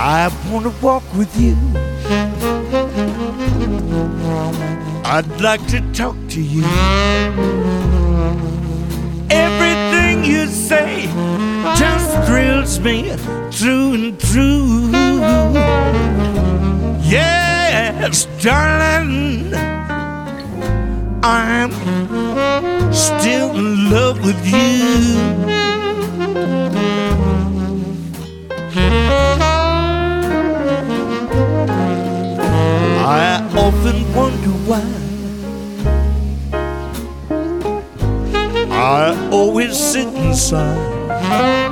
I wanna walk with you. I'd like to talk to you. Everything you say just thrills me through and through. Yes, darling, I'm still in love with you. I often wonder why I always sit inside